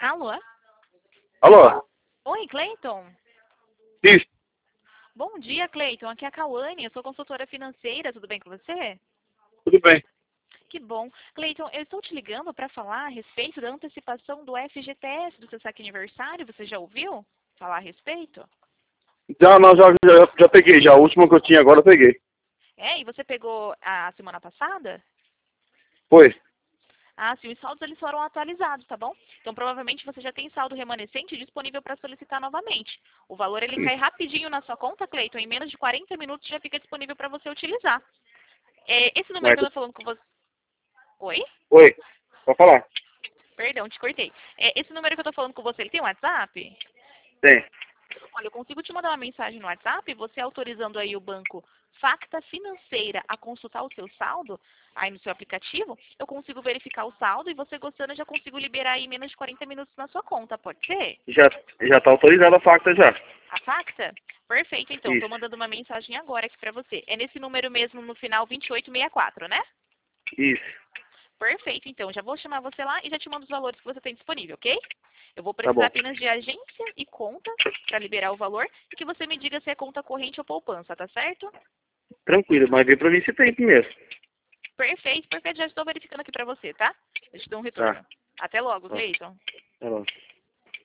Alô? Alô? Oi, Cleiton. Isso, Bom dia, Cleiton. Aqui é a Cauane, eu sou consultora financeira, tudo bem com você? tudo bem. Que bom. Cleiton, eu estou te ligando para falar a respeito da antecipação do FGTS do seu saque aniversário. Você já ouviu falar a respeito? Já, não, já peguei, já. A última que eu tinha agora eu peguei. É, e você pegou a semana passada? Foi. Ah, sim, os saldos eles foram atualizados, tá bom? Então provavelmente você já tem saldo remanescente disponível para solicitar novamente. O valor ele cai rapidinho na sua conta, Cleiton, em menos de 40 minutos já fica disponível para você utilizar. Esse número Mas, que eu tô falando com você... Oi? oi, pode falar? Perdão, te cortei. Esse número que eu tô falando com você, ele tem WhatsApp? Tem. Olha, eu consigo te mandar uma mensagem no WhatsApp, você autorizando aí o banco Facta Financeira a consultar o seu saldo aí no seu aplicativo, eu consigo verificar o saldo e você gostando, eu já consigo liberar aí em menos de 40 minutos na sua conta, pode ser? Já tá autorizada a facta já. A Facta? Perfeito, então. Tô Isso, mandando uma mensagem agora aqui pra você. É nesse número mesmo no final 2864, né? isso. Perfeito, então. Já vou chamar você lá e já te mando os valores que você tem disponível, ok? Eu vou Tá precisar bom. apenas de agência e conta para liberar o valor e que você me diga se é conta corrente ou poupança, tá certo? Tranquilo, mas vê pra mim se tem mesmo. Perfeito, perfeito. Já estou verificando aqui para você, tá? Eu te dou um Tá. retorno. Até logo, Tá. Cleiton. Tá bom.